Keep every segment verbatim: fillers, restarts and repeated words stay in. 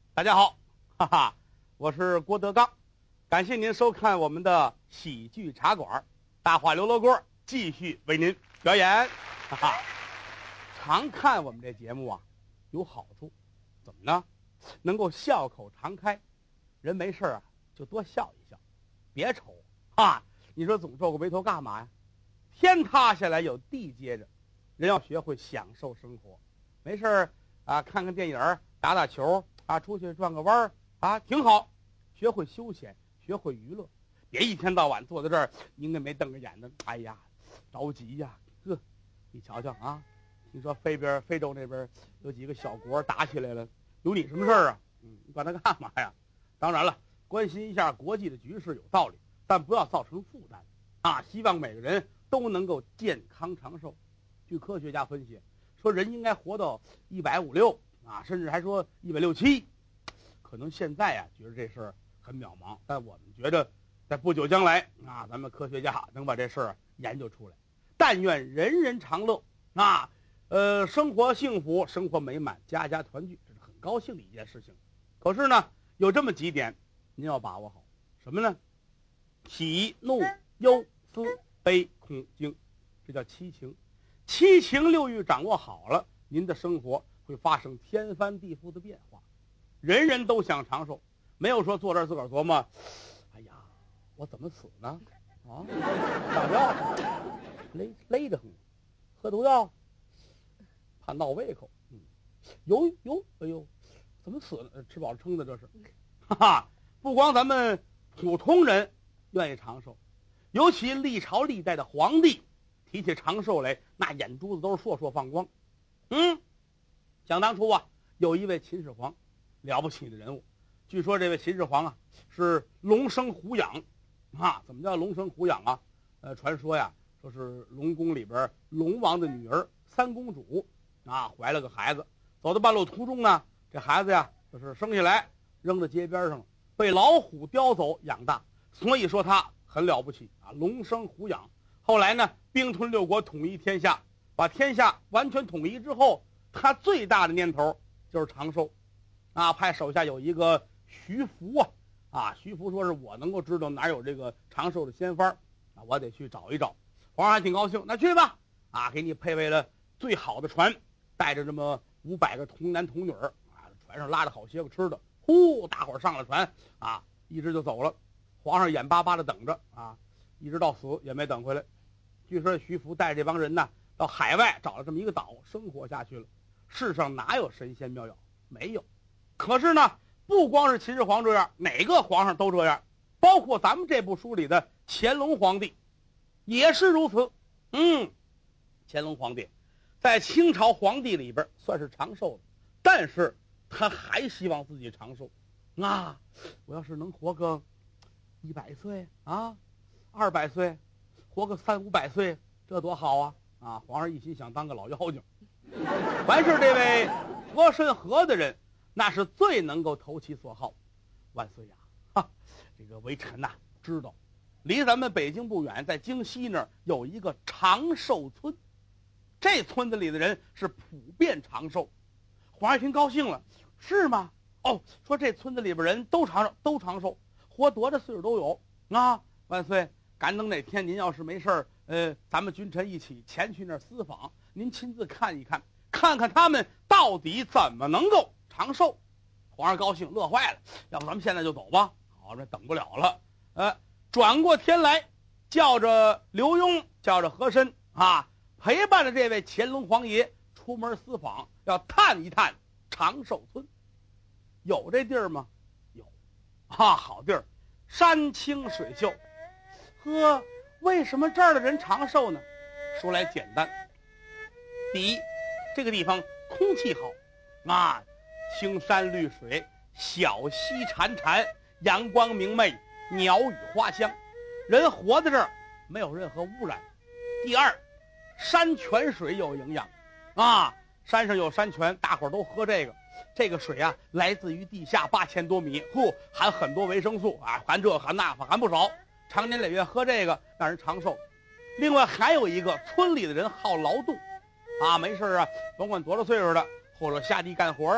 大家好，哈哈，我是郭德纲，感谢您收看我们的喜剧茶馆，大话刘罗锅继续为您表演，哈哈。常看我们这节目啊，有好处，怎么呢？能够笑口常开，人没事啊就多笑一笑，别愁啊！你说总皱个眉头干嘛呀？天塌下来有地接着，人要学会享受生活，没事啊，看看电影，打打球啊，出去转个弯儿啊，挺好。学会休闲，学会娱乐，别一天到晚坐在这儿，应该没瞪着眼的。哎呀，着急呀！呵，你瞧瞧啊，听说非边非洲那边有几个小国打起来了，有你什么事儿啊？嗯，你管他干嘛呀？当然了，关心一下国际的局势有道理，但不要造成负担啊！希望每个人都能够健康长寿。据科学家分析，说人应该活到一百五六啊，甚至还说一百六七。可能现在啊，觉得这事儿很渺茫，但我们觉得在不久将来啊，咱们科学家能把这事儿研究出来。但愿人人长乐啊，呃，生活幸福，生活美满，家家团聚，这是很高兴的一件事情。可是呢，有这么几点您要把握好，什么呢？喜怒忧思悲恐惊，这叫七情。七情六欲掌握好了，您的生活会发生天翻地覆的变化。人人都想长寿，没有说坐这儿自个儿琢磨，哎呀，我怎么死呢？啊，上吊，勒勒得很，喝毒药，怕闹胃口。嗯，有有，哎呦，怎么死的？吃饱了撑的，这是。哈哈，不光咱们普通人愿意长寿，尤其历朝历代的皇帝提起长寿来，那眼珠子都是烁烁放光。嗯，想当初啊，有一位秦始皇，了不起的人物。据说这位秦始皇啊是龙生虎养啊，怎么叫龙生虎养啊？呃，传说呀，说是龙宫里边龙王的女儿三公主啊怀了个孩子，走到半路途中呢，这孩子呀就是生下来扔到街边上了，被老虎叼走养大，所以说他很了不起啊，龙生虎养。后来呢，兵吞六国，统一天下，把天下完全统一之后，他最大的念头就是长寿啊，派手下有一个徐福啊，啊，徐福说是我能够知道哪有这个长寿的仙方啊，我得去找一找。皇上还挺高兴，那去吧，啊，给你配备了最好的船，带着这么五百个童男童女啊，船上拉着好些个吃的，呼，大伙儿上了船啊，一直就走了。皇上眼巴巴的等着啊，一直到死也没等回来。据说徐福带这帮人呢到海外找了这么一个岛生活下去了。世上哪有神仙妙药？没有。可是呢，不光是秦始皇这样，哪个皇上都这样，包括咱们这部书里的乾隆皇帝也是如此。嗯，乾隆皇帝在清朝皇帝里边算是长寿的，但是他还希望自己长寿啊！我要是能活个一百岁啊，二百岁，活个三五百岁，这多好啊！啊，皇上一心想当个老妖精。凡是这位和顺和的人，那是最能够投其所好。万岁呀！哈，这个微臣呐知道，离咱们北京不远，在京西那儿有一个长寿村，这村子里的人是普遍长寿。皇上一听高兴了，是吗？哦，说这村子里边人都长寿，都长寿，活多大岁数都有啊！万岁，赶等哪天您要是没事儿，呃，咱们君臣一起前去那儿私访，您亲自看一看，看看他们到底怎么能够长寿。皇上高兴乐坏了，要不咱们现在就走吧？好，这等不了了。呃，转过天来，叫着刘墉，叫着和珅啊，陪伴着这位乾隆皇爷出门私访，要探一探长寿村。有这地儿吗？有啊，好地儿，山清水秀。呵，为什么这儿的人长寿呢？说来简单，第一，这个地方空气好啊，青山绿水，小溪潺潺，阳光明媚，鸟语花香，人活在这儿没有任何污染。第二，山泉水有营养啊，山上有山泉，大伙儿都喝这个。这个水啊，来自于地下八千多米，呼，含很多维生素啊，含这含那含不少。常年累月喝这个，让人长寿。另外还有一个，村里的人好劳动啊，没事啊，甭管多少岁数的，或者下地干活啊，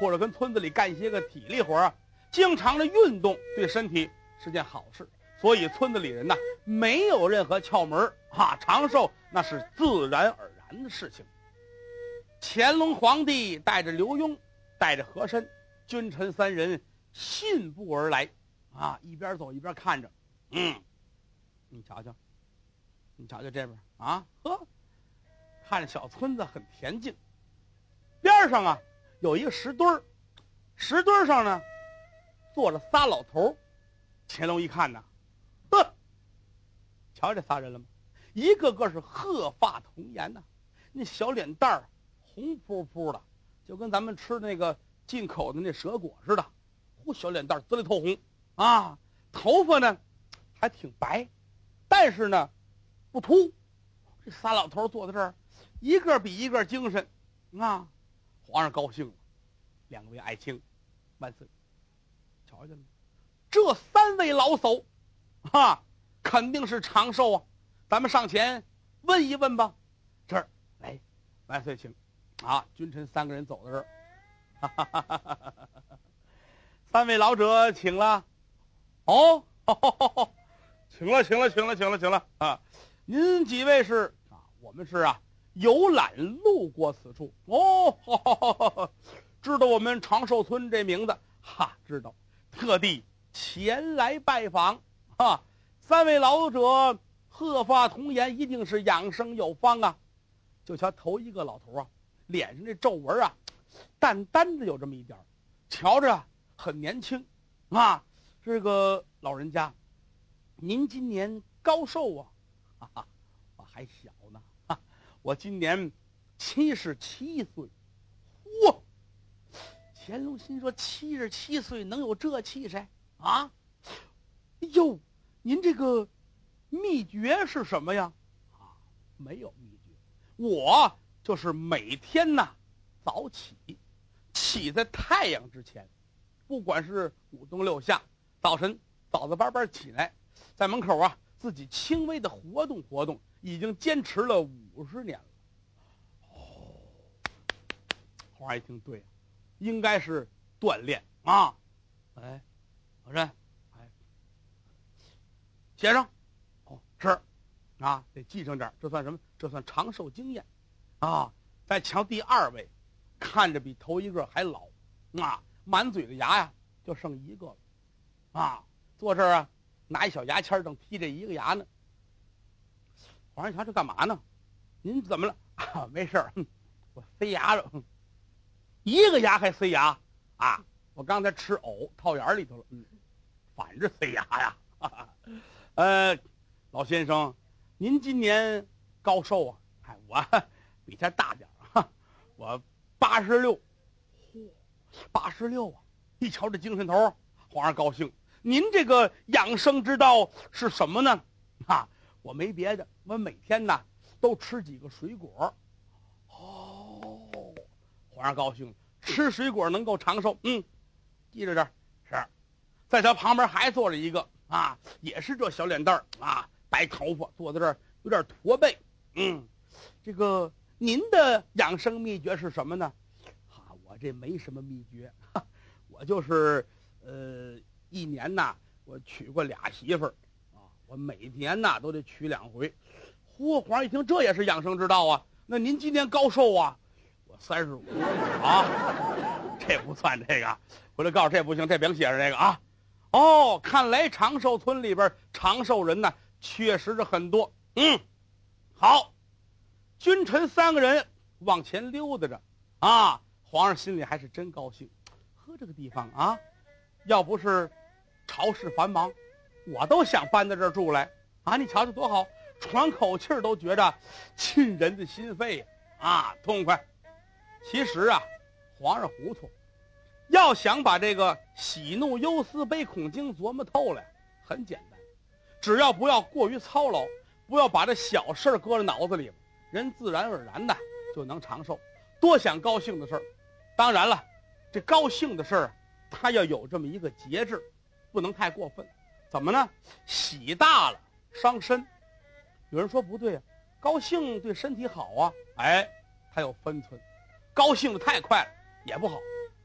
或者跟村子里干些个体力活啊，经常的运动对身体是件好事。所以村子里人呢，没有任何窍门啊，长寿那是自然而然的事情。乾隆皇帝带着刘墉，带着和珅，君臣三人信步而来啊，一边走一边看着，嗯，你瞧瞧，你瞧瞧这边啊，呵，看着小村子很恬静，边上啊有一个石墩儿，石墩上呢坐着仨老头。乾隆一看呢，呵，瞧这仨人了吗？一个个是鹤发童颜呐、啊，那小脸蛋儿红扑扑的，就跟咱们吃那个进口的那蛇果似的，呼，小脸蛋儿紫里透红啊，头发呢还挺白，但是呢不秃。这仨老头坐在这儿，一个比一个精神啊。皇上高兴了，两位爱卿万岁！瞧见了，这三位老叟啊，肯定是长寿啊。咱们上前问一问吧。这儿来，万岁请啊！君臣三个人走到这儿，哈哈哈哈哈哈，三位老者请了。哦，呵呵呵呵，请了，请了，请了，请了，请了啊！您几位是啊？我们是啊，游览路过此处。哦，呵呵呵呵，知道我们长寿村这名字？哈，知道，特地前来拜访啊。三位老者鹤发童颜，一定是养生有方啊。就瞧头一个老头啊，脸上这皱纹啊，淡淡的有这么一点，瞧着很年轻啊。这个老人家，您今年高寿啊？哈哈，我还小呢，哈，我今年七十七岁。嚯！乾隆心说，七十七岁能有这气势啊？哎呦，您这个秘诀是什么呀？啊，没有秘诀，我就是每天呐早起，起在太阳之前，不管是五冬六夏，早晨早早班班起来，在门口啊自己轻微的活动活动，已经坚持了五十年了。哦，皇上一听，对，应该是锻炼啊。哎，老人，哎，写上。哦，是啊，得记上点，这算什么？这算长寿经验啊。再瞧第二位，看着比头一个还老啊，满嘴的牙呀就剩一个了啊，坐这儿啊拿一小牙签正剔这一个牙呢。皇上一瞧，这干嘛呢？您怎么了？啊，没事儿，我塞牙了。一个牙还塞牙啊？我刚才吃藕套眼里头了。嗯，反着塞牙呀。哈哈，呃，老先生，您今年高寿啊？哎，我比他大点啊，我八十六。嚯，八十六啊！一瞧这精神头，皇上高兴。您这个养生之道是什么呢？啊，我没别的，我每天呢都吃几个水果。哦，皇上高兴，吃水果能够长寿。嗯，记着这儿是。在他旁边还坐着一个啊，也是这小脸蛋儿啊，白头发，坐在这儿有点驼背。嗯，这个您的养生秘诀是什么呢？哈、啊，我这没什么秘诀，哈，我就是呃一年呐，我娶过俩媳妇儿啊，我每年呐都得娶两回。嚯，皇上一听，这也是养生之道啊。那您今年高寿啊？我三十五啊，这不算这个。回来告诉这不行，这别写着这个啊。哦，看来长寿村里边长寿人呢确实是很多。嗯，好，君臣三个人往前溜达着啊，皇上心里还是真高兴。呵，这个地方啊，要不是朝市繁忙，我都想搬到这儿住来啊。你瞧瞧多好，喘口气都觉着沁人的心肺啊，痛快。其实啊，皇上糊涂，要想把这个喜怒忧思悲恐惊琢磨透了，很简单，只要不要过于操劳，不要把这小事搁在脑子里，人自然而然的就能长寿。多想高兴的事儿，当然了，这高兴的事儿他要有这么一个节制，不能太过分。怎么呢？喜大了伤身。有人说不对啊，高兴对身体好啊。哎，它有分寸，高兴的太快了也不好，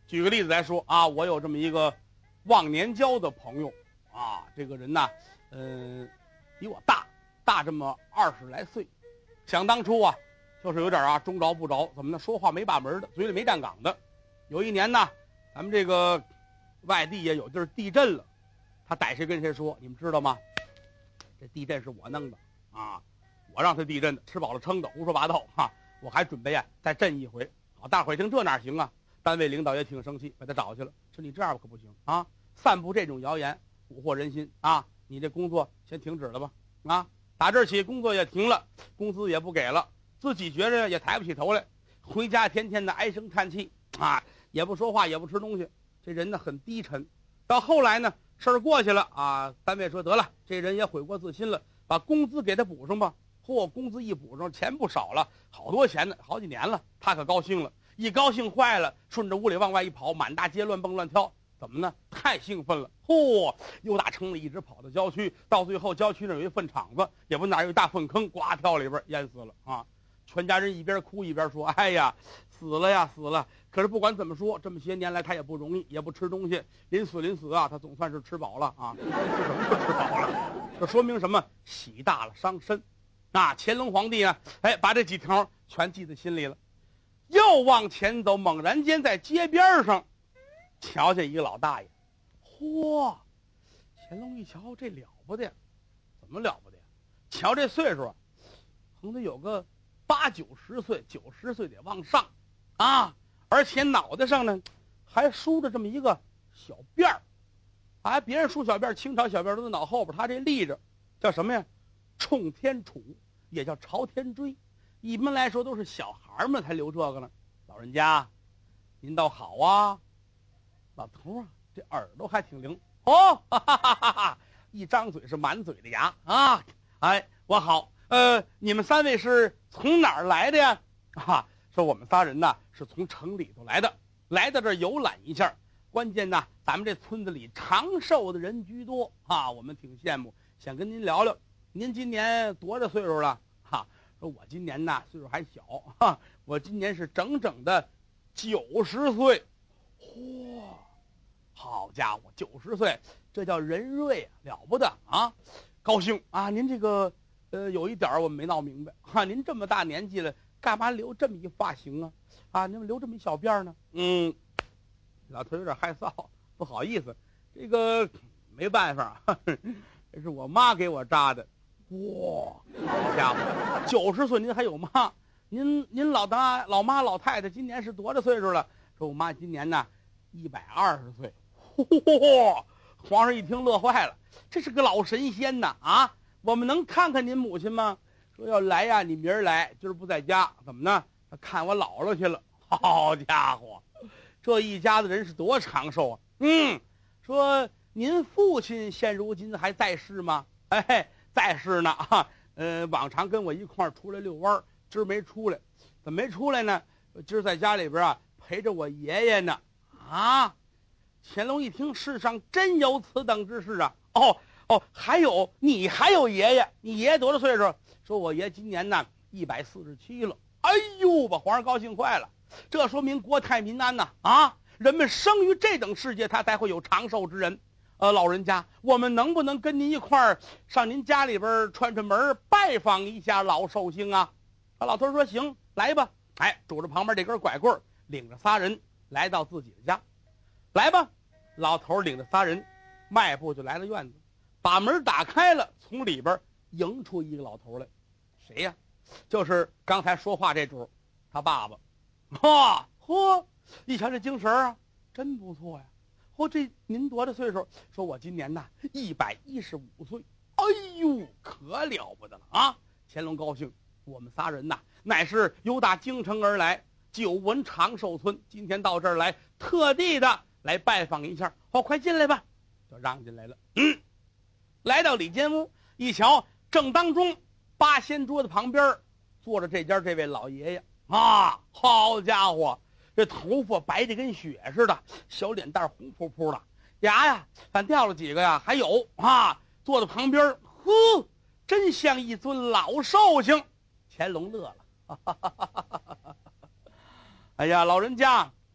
举个例子来说啊，我有这么一个忘年交的朋友啊，这个人呢，嗯、呃，比我大大这么二十来岁。想当初啊，就是有点啊中着不着，怎么呢？说话没把门的，嘴里没站岗的。有一年呢，咱们这个外地也有地儿地震了，他逮谁跟谁说，你们知道吗？这地震是我弄的啊，我让他地震的，吃饱了撑的，胡说八道哈。我还准备啊再震一回。好，大伙儿一听这哪行啊？单位领导也挺生气，把他找去了，说你这样可不行啊，散布这种谣言，蛊惑人心啊！你这工作先停止了吧？啊，打这儿起工作也停了，工资也不给了，自己觉着也抬不起头来，回家天天的唉声叹气啊，也不说话，也不吃东西，这人呢很低沉。到后来呢，事儿过去了啊，单位说得了，这人也悔过自新了，把工资给他补上吧。嚯，工资一补上，钱不少了，好多钱呢，好几年了，他可高兴了。一高兴坏了，顺着屋里往外一跑，满大街乱蹦乱跳，怎么呢？太兴奋了！嚯，又打城里一直跑到郊区，到最后郊区那有一粪场子，也不哪有一大粪坑，呱跳里边淹死了啊！全家人一边哭一边说：“哎呀，死了呀，死了！”可是不管怎么说，这么些年来他也不容易，也不吃东西，临死临死啊，他总算是吃饱了啊！吃什么就吃饱了，这说明什么？喜大了伤身。啊，乾隆皇帝啊，哎，把这几条全记在心里了。又往前走，猛然间在街边上瞧见一个老大爷。嚯，乾隆一瞧，这了不得，怎么了不得？瞧这岁数啊，可能有个八九十岁，九十岁得往上啊，而且脑袋上呢还梳着这么一个小辫儿。哎，别人梳小辫儿，清朝小辫儿都在脑后边，他这立着，叫什么呀？冲天杵，也叫朝天锥。一般来说都是小孩们才留这个呢。老人家，您倒好啊，老头啊，这耳朵还挺灵哦，哈哈哈哈哈！一张嘴是满嘴的牙啊！哎，我好，呃，你们三位是从哪儿来的呀？啊，说我们仨人呢是从城里头来的，来到这儿游览一下。关键呢，咱们这村子里长寿的人居多啊，我们挺羡慕，想跟您聊聊。您今年多大岁数了？哈，说我今年呢岁数还小，哈，我今年是整整的九十岁。嚯，好家伙，九十岁，这叫人瑞啊，了不得啊！高兴啊！您这个呃，有一点我没闹明白哈、啊，您这么大年纪了，干嘛留这么一发型啊？啊，您留这么一小辫呢？嗯，老头有点害臊，不好意思，这个没办法，呵呵，这是我妈给我扎的。哇，好家伙，九十岁您还有妈？您您老大老妈老太太今年是多大岁数了？说我妈今年呢一百二十岁。嚯，皇上一听乐坏了，这是个老神仙呐！啊，我们能看看您母亲吗？说要来呀，你明儿来，今儿不在家，怎么呢？他看我姥姥去了。好家伙，这一家子人是多长寿啊！嗯，说您父亲现如今还在世吗？哎，在世呢啊。呃，往常跟我一块儿出来遛弯，今儿没出来，怎么没出来呢？今儿在家里边啊陪着我爷爷呢。啊！乾隆一听，世上真有此等之事啊！哦哦，还有你还有爷爷，你爷爷多少岁数？说我爷今年呢一百四十七了。哎呦，把皇上高兴坏了，这说明国泰民安呐！啊，人们生于这等世界，他才会有长寿之人。呃，老人家，我们能不能跟您一块儿上您家里边串串门，拜访一下老寿星啊？啊，老头说行，来吧。哎，拄着旁边这根拐棍，领着仨人来到自己的家。来吧，老头领着仨人迈步就来了院子，把门打开了，从里边迎出一个老头来。谁呀？就是刚才说话这主，他爸爸。哈嚯，一瞧这精神啊，真不错呀。嚯，这您多大岁数？说我今年呐一百一十五岁。哎呦，可了不得了啊！乾隆高兴，我们仨人呐乃是由打京城而来，久闻长寿村，今天到这儿来，特地的来拜访一下。好，快进来吧，就让进来了。嗯，来到里间屋，一瞧，正当中八仙桌子旁边坐着这家这位老爷爷啊，好家伙，这头发白的跟雪似的，小脸蛋红扑扑的，牙呀反掉了几个呀，还有啊，坐在旁边，呵，真像一尊老寿星。乾隆乐了，哈哈哈哈哈哈！哎呀，老人家，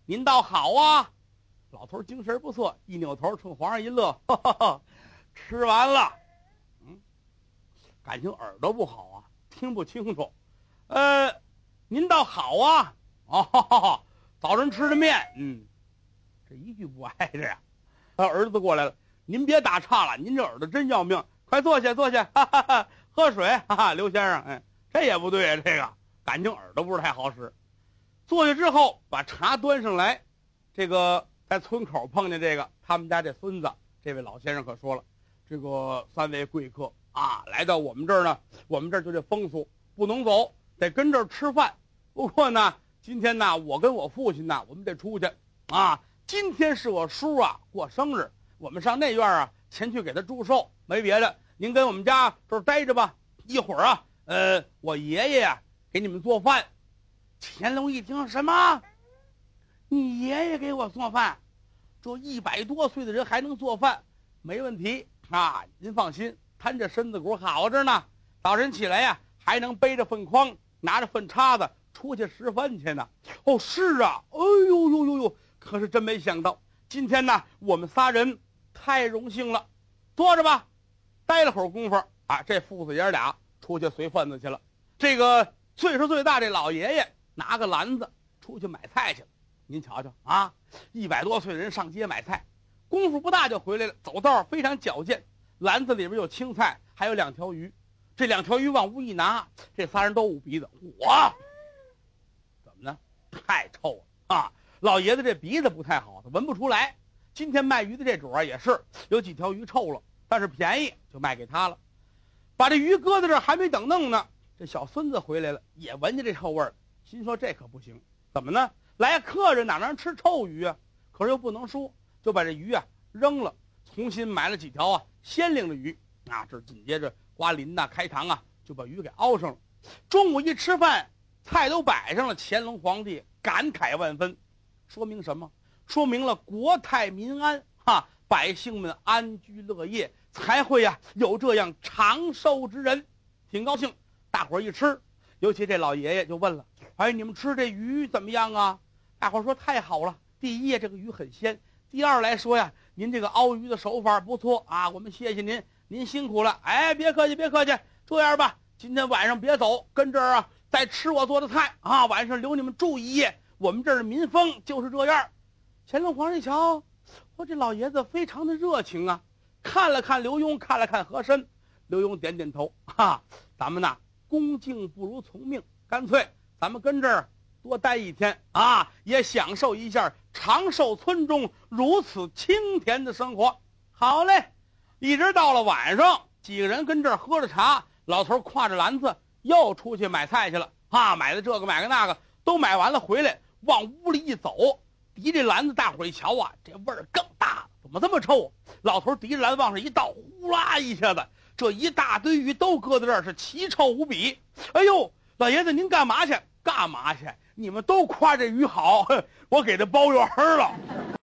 您倒好啊。老头精神不错，一扭头冲皇上一乐，哈哈哈，吃完了。嗯，感情耳朵不好啊，听不清楚。呃，您倒好啊。哦，哈哈，早晨吃的面。嗯，这一句不挨着呀。他儿子过来了，您别打岔了，您这耳朵真要命，快坐下坐下，哈哈哈，喝水，哈哈，刘先生，哎，这也不对啊，这个感情耳朵不是太好使。坐下之后，把茶端上来，这个在村口碰见这个他们家这孙子，这位老先生可说了，这个三位贵客啊，来到我们这儿呢，我们这儿就这风俗，不能走，得跟这儿吃饭。不过呢，今天呢，我跟我父亲呢，我们得出去啊。今天是我叔啊过生日，我们上那院啊前去给他祝寿，没别的，您跟我们家这儿待着吧。一会儿啊，呃，我爷爷呀给你们做饭。乾隆一听，什么？你爷爷给我做饭？这一百多岁的人还能做饭？没问题啊，您放心，摊着身子骨好着呢。早晨起来呀，还能背着粪筐，拿着粪叉子出去拾粪去呢。哦，是啊，哎呦呦呦呦，可是真没想到，今天呢，我们仨人太荣幸了。坐着吧。待了会儿功夫啊，这父子爷俩出去随份子去了。这个岁数最大这老爷爷拿个篮子出去买菜去了。您瞧瞧啊，一百多岁的人上街买菜，功夫不大就回来了，走道非常矫健，篮子里边有青菜，还有两条鱼。这两条鱼往屋一拿，这仨人都捂鼻子，我怎么呢？太臭了啊！老爷子这鼻子不太好，他闻不出来。今天卖鱼的这主儿也是有几条鱼臭了，但是便宜就卖给他了。把这鱼搁在这儿还没等弄呢，这小孙子回来了，也闻见这臭味儿，心说这可不行，怎么呢？来客人哪能吃臭鱼啊？可是又不能说，就把这鱼啊扔了，重新买了几条啊鲜灵的鱼啊。这紧接着刮鳞呐、开膛啊，就把鱼给熬上了。中午一吃饭，菜都摆上了，乾隆皇帝感慨万分，说明什么？说明了国泰民安哈，百姓们安居乐业，才会呀、啊、有这样长寿之人，挺高兴。大伙儿一吃，尤其这老爷爷就问了：“哎，你们吃这鱼怎么样啊？”大伙儿说：“太好了，第一，这个鱼很鲜；第二来说呀，您这个熬鱼的手法不错啊，我们谢谢您，您辛苦了。哎，别客气，别客气。这样吧，今天晚上别走，跟这儿啊再吃我做的菜啊，晚上留你们住一夜。我们这儿的民风就是这样。”乾隆皇上一瞧，说这老爷子非常的热情啊，看了看刘墉，看了看和珅，刘墉点点头，哈，咱们呐恭敬不如从命，干脆咱们跟这儿多待一天啊，也享受一下长寿村中如此清甜的生活。好嘞，一直到了晚上，几个人跟这儿喝着茶，老头挎着篮子又出去买菜去了啊，买了这个买个那个，都买完了回来，往屋里一走，提这篮子，大伙一瞧啊，这味儿更大了，怎么这么臭？老头提着篮子往上一倒，呼啦一下子，这一大堆鱼都搁在这儿，是奇臭无比。哎呦，老爷子您干嘛去？干嘛去？你们都夸这鱼好，我给他包圆了。